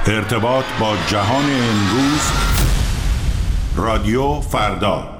ارتباط با جهان امروز، رادیو فردا.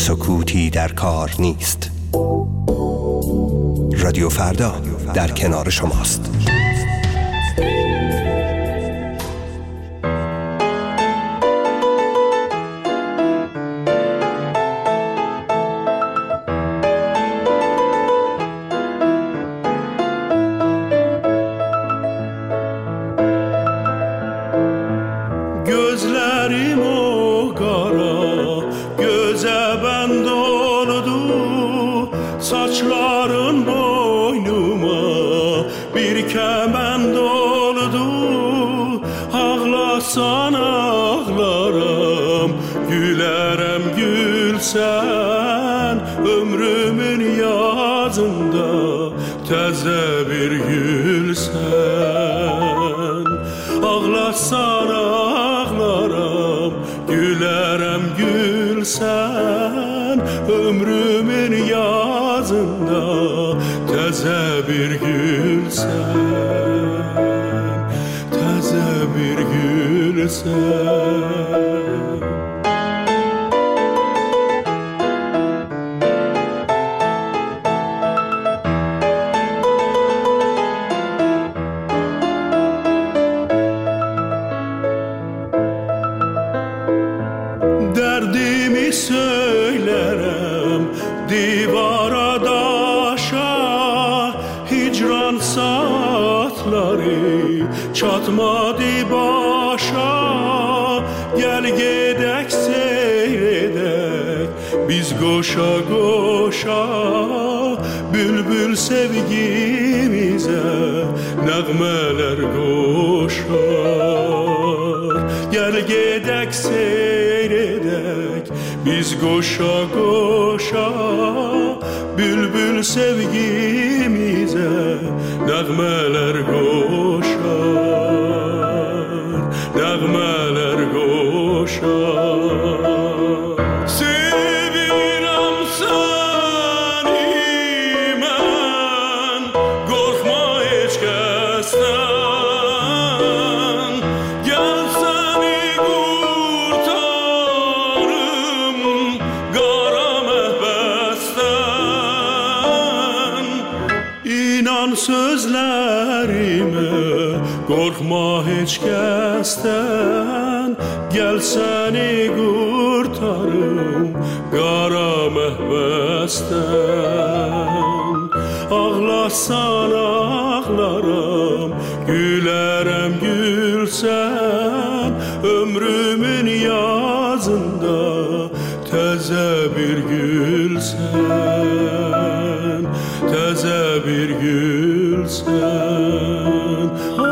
سکوتی در کار نیست. رادیو فردا در کنار شماست. Gözlerim o kara, göze bend oldu, saçların boynuma bir kemend oldu. Ağlasan ağlarım, gülerem gülsen, ömrümün yazında teze bir gülsen. Ağlasan ağlarım, gülerem gülsen, ömrümün yazında teze bir gülsen, teze bir gülsen. Derdimi söylerim divara daşa, hicran saatleri çatmadı başa. Gel gedek seyredek biz koşa koşa, bülbül sevgimize nəğmələr qoşar. Gel gedek seyredek biz koşa koşa, bülbül sevgimize nəğmələr qoşar, nəğmələr qoşar. Sevirəm səni mən, qorxma heç kəsdən. Gəl səni qurtarım qara məhbəsdən. İnan sözlərimə, qorxma heç kəsdən. Gəl səni qurtarım qara məhbəsdən. Ağlasan ağlaram, gülərəm gülsən, ömrümün yazında təzə bir gülsən, təzə bir gülsən.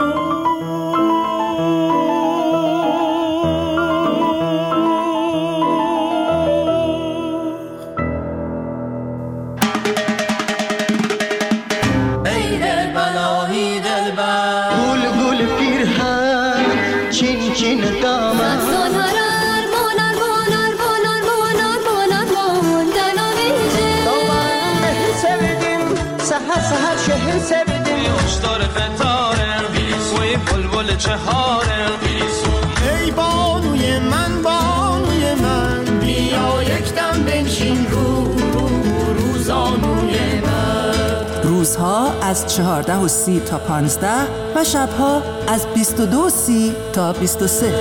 ای بانوی من بیا یکدم بنشین روزانوی من. روزها از 14:30 تا 15 و شبها از 22:30 تا 23.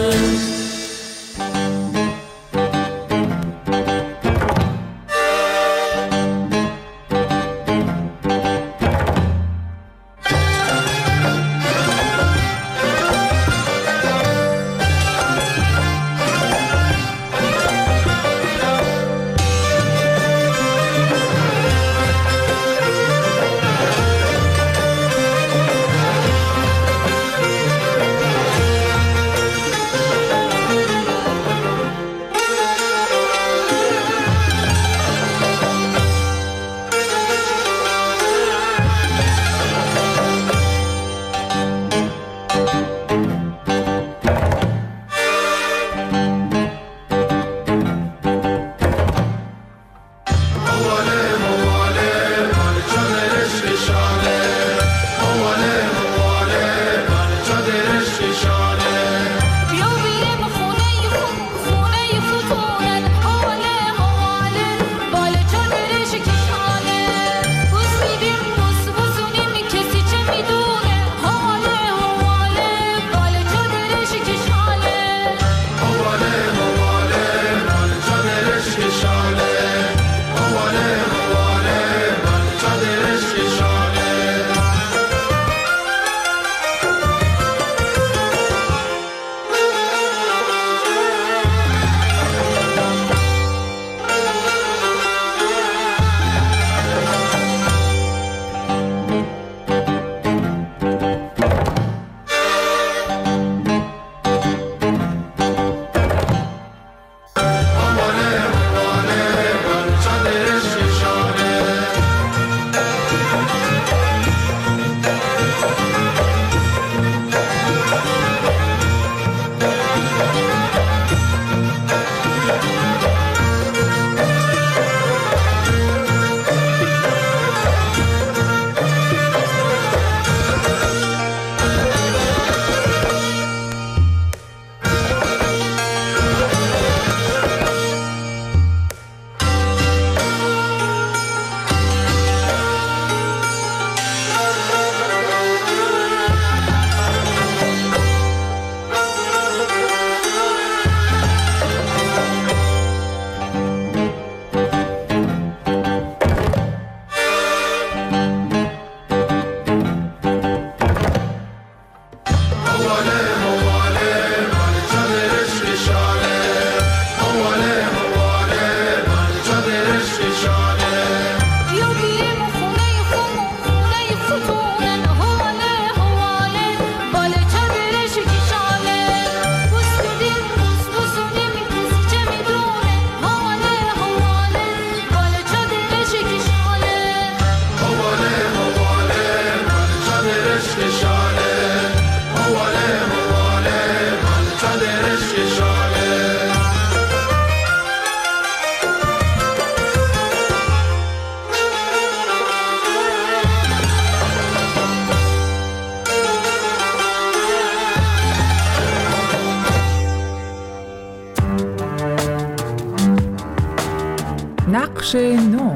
نقش نو.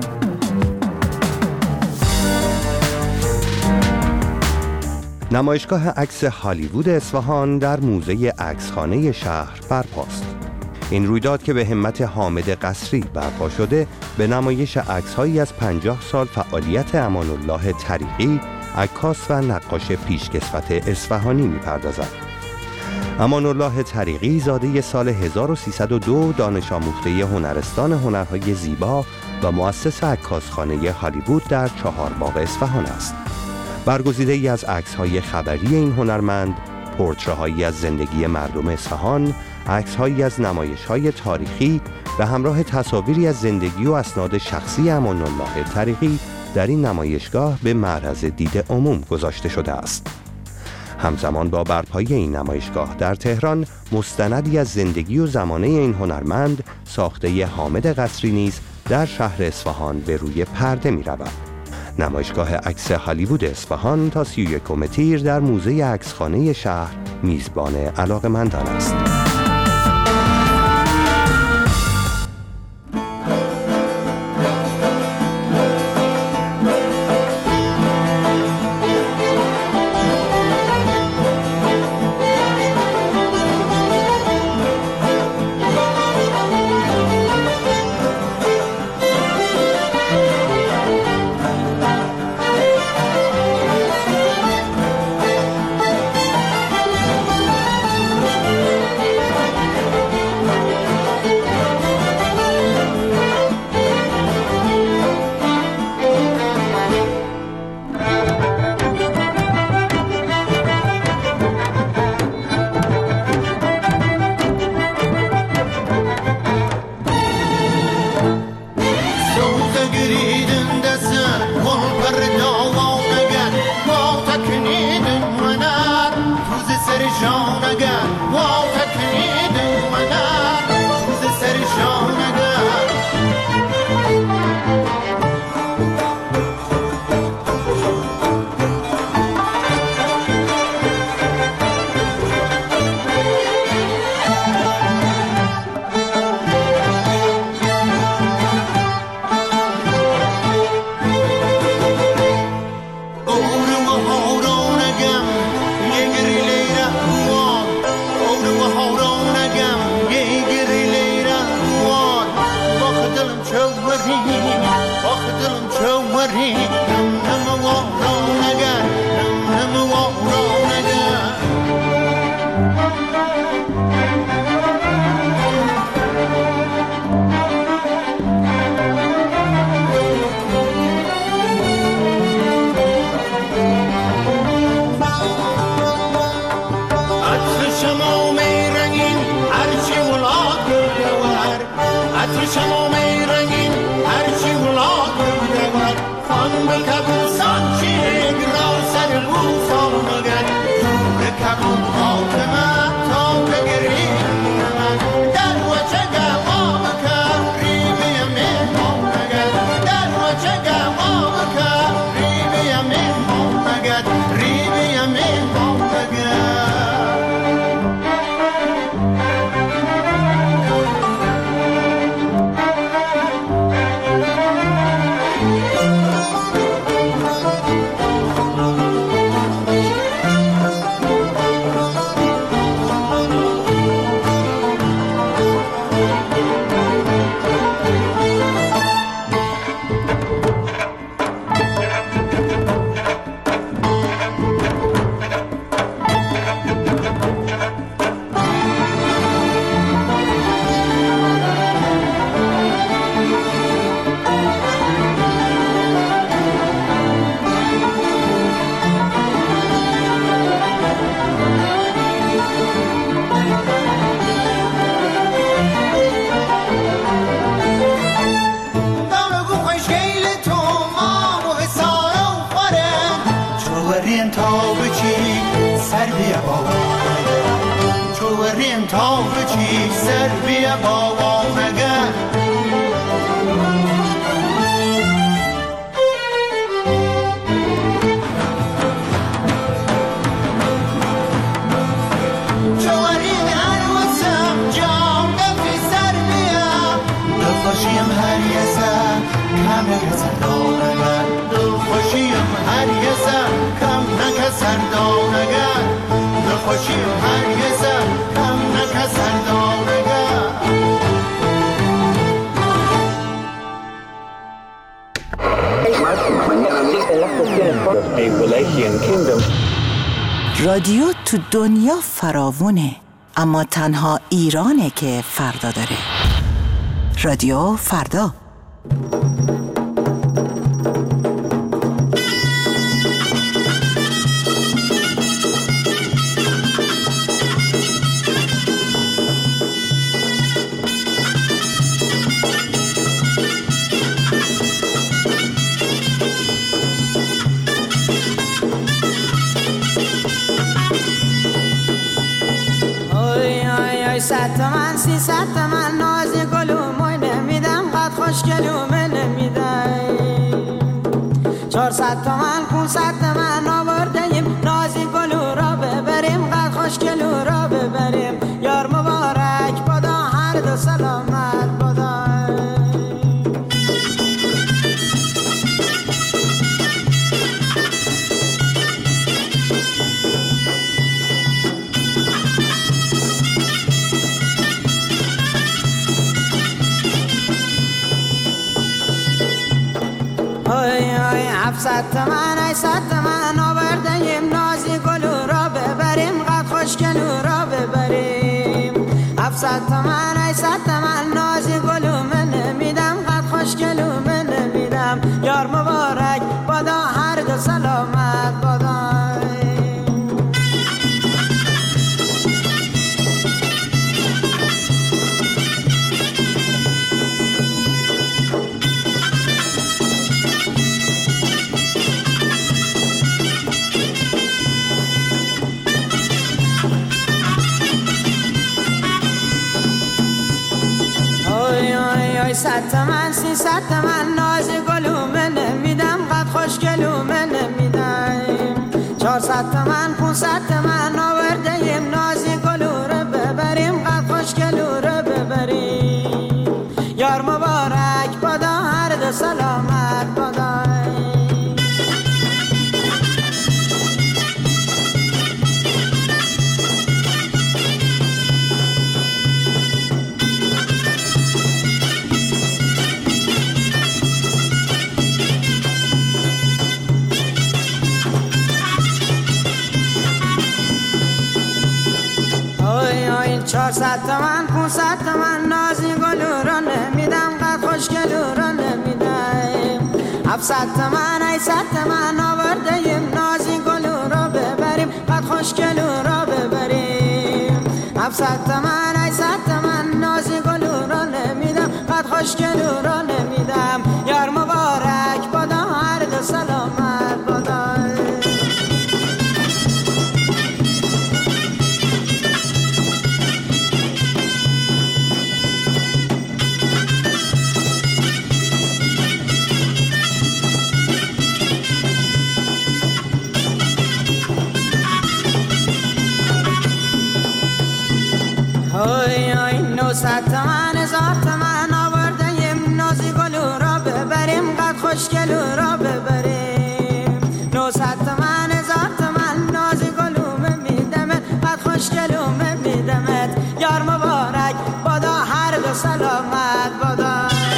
نمایشگاه عکس هالیوود اصفهان در موزه عکسخانه شهر برپاست. این رویداد که به همت حامد قصری برپا شده به نمایش عکس‌هایی از 50 سال فعالیت امان الله طریقی، عکاس و نقاش پیشکسوت اصفهانی می‌پردازد. امان الله طریقی زاده سال 1302 دانش آموخته هنرستان هنرهای زیبا و مؤسس عکاسخانه هالیوود در چهارباغ اصفهان است. برگزیده‌ای از عکس‌های خبری این هنرمند، پورتره‌هایی از زندگی مردم اصفهان، عکس‌هایی از نمایش‌های تاریخی و همراه تصاویری از زندگی و اسناد شخصی امان الله طریقی در این نمایشگاه به معرض دید عموم گذاشته شده است. همزمان با برپایی این نمایشگاه در تهران، مستندی از زندگی و زمانه این هنرمند ساخته حامد قصری نیز در شهر اصفهان به روی پرده می‌رود. نمایشگاه عکس هالیوود اصفهان تا 31 تیر در موزه عکسخانه شهر میزبان علاقه‌مندان است. هر یه نکسر دانگر دو خوشیم هرگزم کم نکسر دانگر دو خوشیم هرگزم کم نکسر دانگر. رادیو تو دنیا فراوونه، اما تنها ایرانه که فردا داره. رادیو فردا. صد تومن 300 تومن نازی گلوموی نمیدم قد خوشگلومه نمیدم 400 تومن 500 تومن آوردیم نازی گلو را ببریم قد خوشگلو را ببریم یار مبارک بادا هر دو سلامت بادا. هفتصد تومن 800 تومن آوردیم نازی گلو را ببریم قد خوشگلو را ببریم 700 تومن 800 تومن نازی گلو من نمیدم قد خوشگلو من نمیدم یار مبارک بادا هر دو سلامت بادا. صد تومن 300 تومن نازی گلومه نمیدم قد خوشگلومه نمیدم 400 تومن 500 تومن آوردیم نازی گلو رو ببریم قد خوشگلو رو ببریم یار مبارک بادا هر دو سلامت بادا. چهارصد تومن 500 تومن نازی گلو را نمیدم قد خوشگلو را نمیدم 700 تومن 800 تومن آوردیم نازی گلو را ببریم قد خوشگلو را ببریم 700 تومن 800 تومن نازی گلو را نمیدم قد خوشگلو را نمیدم یار مبارک بادا هر دو سلامت بادا. صد تومن 1000 تومن آوردیم نازی گلو را ببریم قد خوشگلو را ببریم 900 تومن 1000 تومن نازی گلو میدمت قد خوشگلو میدمت یار مبارک بادا هر دو سلامت بادا.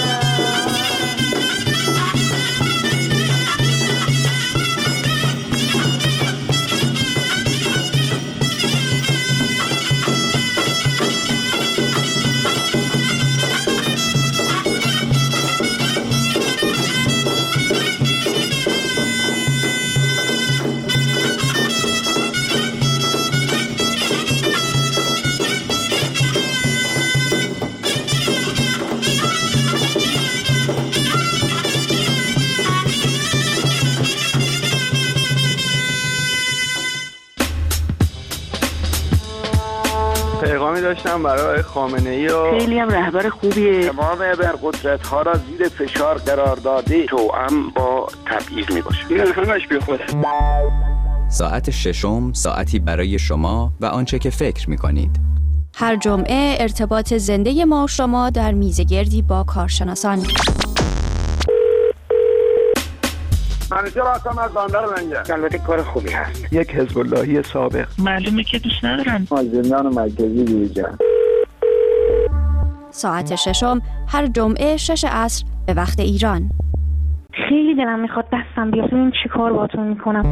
پیغامی داشتم برای خامنه‌ای و خیلی هم رهبر خوبیه. تمام ابرقدرت‌ها را زیر فشار قرار داده توأم با تبعیض میباشه. این همش بیخوده. ساعت ششم ساعتی برای شما و آنچه که فکر می‌کنید. هر جمعه ارتباط زنده ما و شما در میزگردی با کارشناسان. همیشه راستم از بندر لنگه. البته کار خوبی هست. یک حزب اللهی سابق. معلومه که دوست ندارن. از زندان مرکزی بیرون. ساعت 6 هر جمعه 6 عصر به وقت ایران. خیلی دلم میخواد دستم بیاد ببینم چی کار باهاتون میکنم.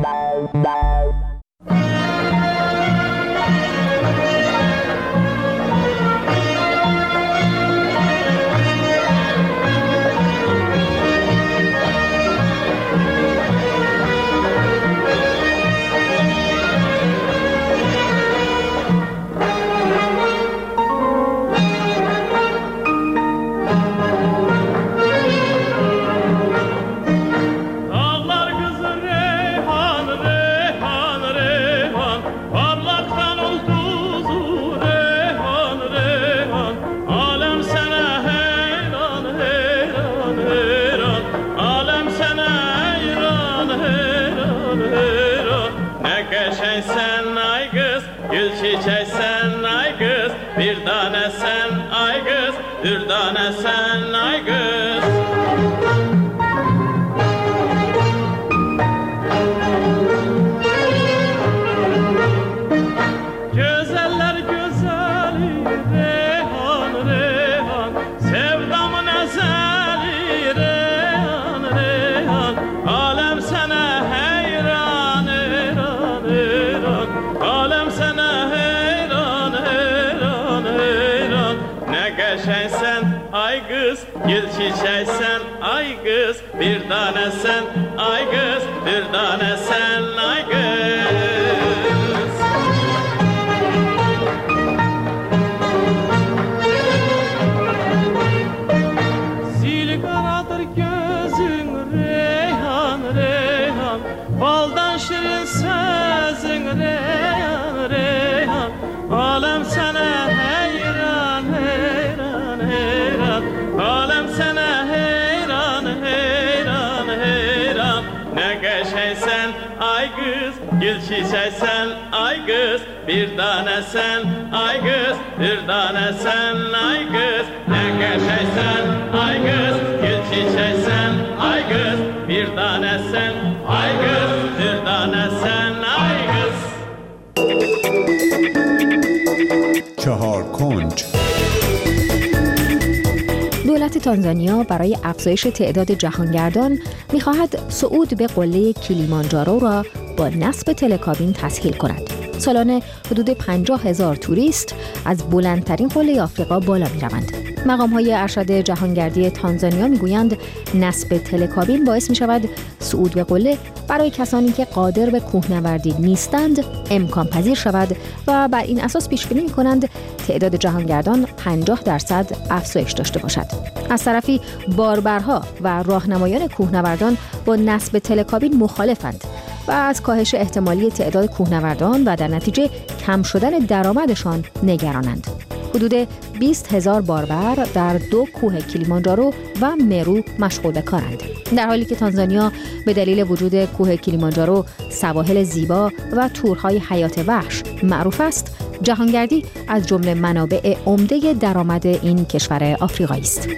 دولت تانزانیا برای افزایش تعداد جهانگردان می‌خواهد صعود به قله کلیمانجارو را با نصب تلکابین تسهیل کند. سالانه حدود 50,000 توریست از بلندترین قله آفریقا بالا می‌روند. مقام‌های ارشد جهانگردی تانزانیا می‌گویند نصب تلکابین باعث می‌شود صعود به قله برای کسانی که قادر به کوهنوردی نیستند امکان پذیر شود و بر این اساس پیش بینی می‌کنند تعداد جهانگردان 50% افزایش داشته باشد. از طرفی باربرها و راهنمایان کوهنوردان با نصب تلکابین مخالفند و از کاهش احتمالی تعداد کوهنوردان و در نتیجه کم شدن درآمدشان نگرانند. حدود 20,000 باربر در 2 کوه کلیمانجارو و مرو مشغول به کارند. در حالی که تانزانیا به دلیل وجود کوه کلیمانجارو، سواحل زیبا و تورهای حیات وحش معروف است، جهانگردی از جمله منابع عمده درآمد این کشور آفریقایی است.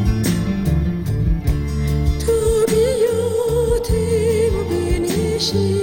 تو بیا تیم بینشی